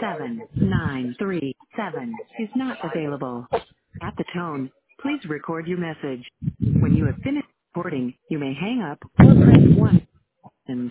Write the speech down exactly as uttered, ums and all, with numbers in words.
seven nine three seven is not available. At the tone, please record your message. When you have finished recording, you may hang up or press one. And